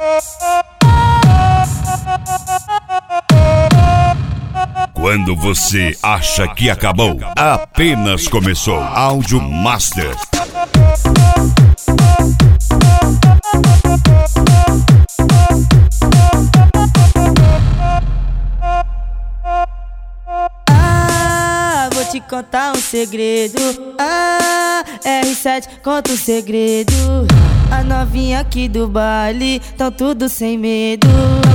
Quando você acha que acabou, apenas começou. Áudio Master. Vou te contar um segredo. R7 conta um segredo. A novinha aqui do baile tão tudo sem medo.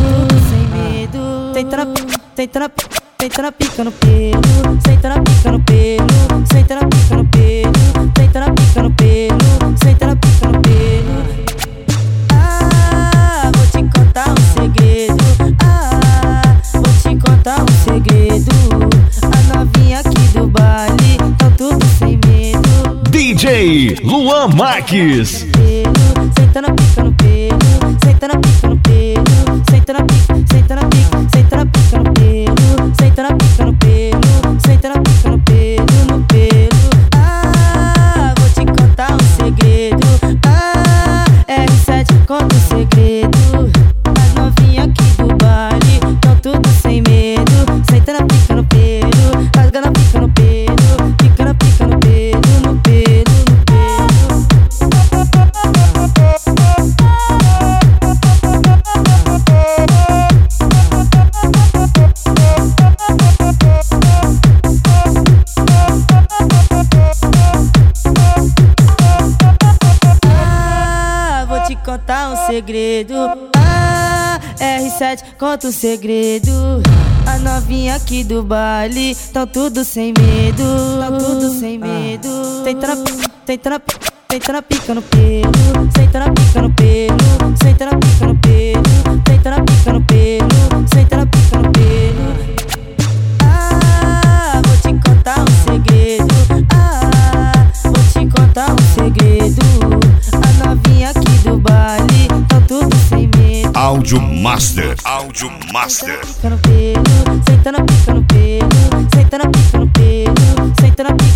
Senta na pica no pelo, senta na pica no pelo, senta na pica no pelo, senta na pica no pelo, senta na pica no pelo. Vou te contar um segredo. Vou te contar um segredo. A novinha aqui do baile tão tudo sem medo. DJ Luan Marques. Senta na pica no pelo, senta na pica no pelo, senta na pica, senta na pica, senta na pica no pelo, senta na pica no pelo, senta na pica no pelo, no pelo. Vou te contar um segredo. R7 conta um segredo. A novinha aqui do baile tão tudo sem medo. Senta na pica no pelo, rasga na pica no pelo, fica na pica no pelo, no pelo, no pelo. Vou te contar um segredo. R7 conta um segredo. A novinha aqui do baile tão tudo sem medo. Tão tudo sem medo. Senta na pica no pelo, senta na pica no pelo, senta na pica no pelo, senta na pica no pelo, senta na pica no pelo. Vou te contar um segredo. Vou te contar um segredo. A novinha aqui do baile tão tudo sem medo. Áudio Master. Áudio Master. Senta na pica no pelo, senta na pica no pelo, senta na pica no pelo, senta na pica.